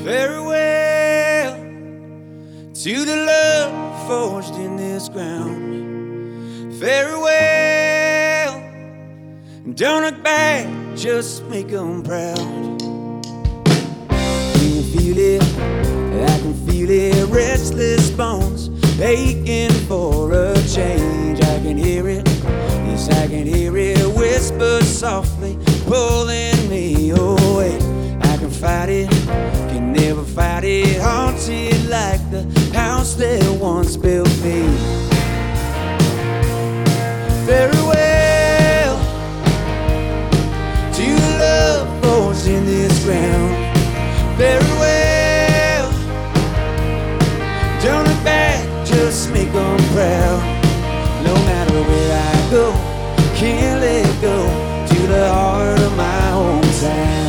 Farewell to the love forged in this ground. Farewell, don't look back, just make them proud. Can you feel it? I can feel it. Restless bones aching for a change. I can hear it, yes I can hear it, whisper softly, pulling me away. I can fight it, can never fight it, haunted like the house that once built me. Farewell to the love forged in this ground. Farewell, don't look back, just make them proud. No matter where I go, can't let go, to the heart of my hometown.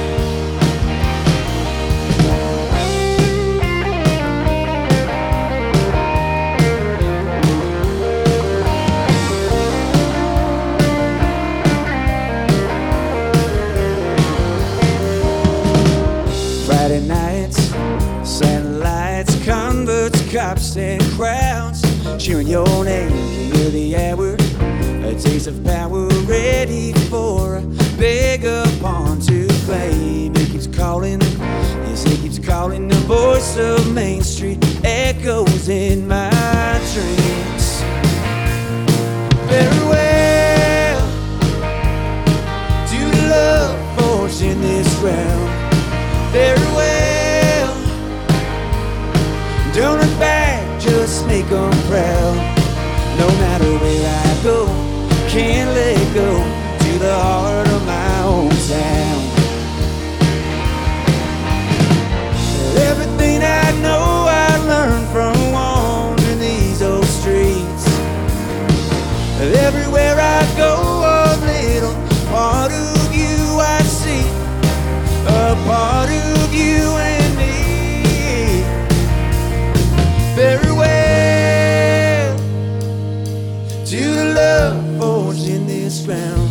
Friday nights, satellites, converts, cops and crowds cheering your name. You hear the ad word, a taste of power, ready for a bigger pawn to claim. It keeps calling, yes it keeps calling. The voice of Main Street echoes in my dreams. Farewell to the love forged in this ground. Farewell, don't look back, just make them proud. No matter where I go, can't let go, to the heart of my hometown. Everything I know I learned from wandering these old streets. Everywhere I go, a little part of you I see, a part of you and me. Farewell to the love forged in this ground.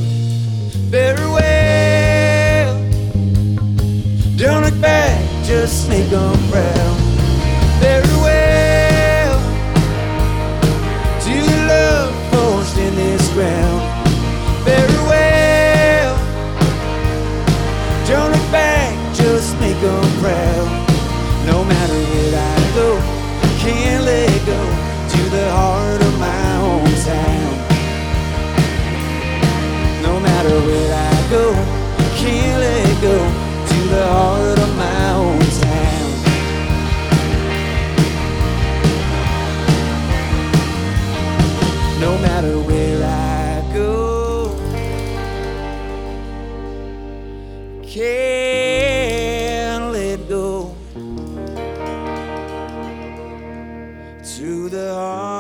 Farewell, don't look back, just make them proud. Farewell to the love forged in this ground. Farewell, don't look back, just make them proud. No matter where I go, can't let go, to the heart of my hometown. No matter where I go, can't let go, to the heart of my hometown. No matter where I go, can't let go, to the heart